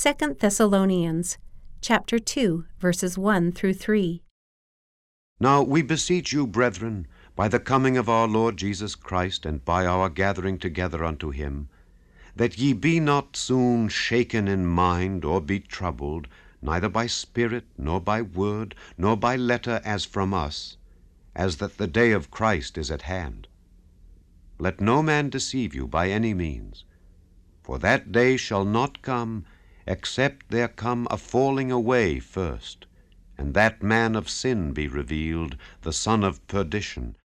2 Thessalonians chapter 2, verses 1 through 3. Now we beseech you, brethren, by the coming of our Lord Jesus Christ, and by our gathering together unto him, that ye be not soon shaken in mind, or be troubled, neither by spirit, nor by word, nor by letter as from us, as that the day of Christ is at hand. Let no man deceive you by any means, for that day shall not come, except there come a falling away first, and that man of sin be revealed, the son of perdition,